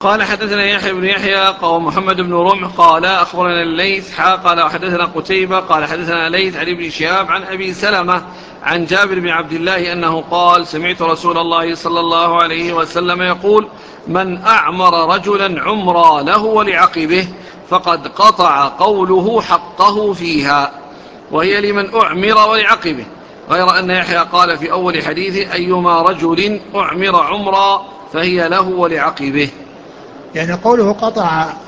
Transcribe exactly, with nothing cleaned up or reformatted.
قال حدثنا يحيى بن يحيى قال محمد بن رمح قال أخبرنا الليث حا قال حدثنا قتيبة قال حدثنا ليث عن ابن شهاب عن أبي سلمة عن جابر بن عبد الله أنه قال سمعت رسول الله صلى الله عليه وسلم يقول من أعمر رجلا عمرا له ولعقبه فقد قطع قوله حقه فيها، وهي لمن أعمر ولعقبه، غير أن يحيى قال في أول حديث أيما رجل أعمر عمرا فهي له ولعقبه. يعني قوله قطع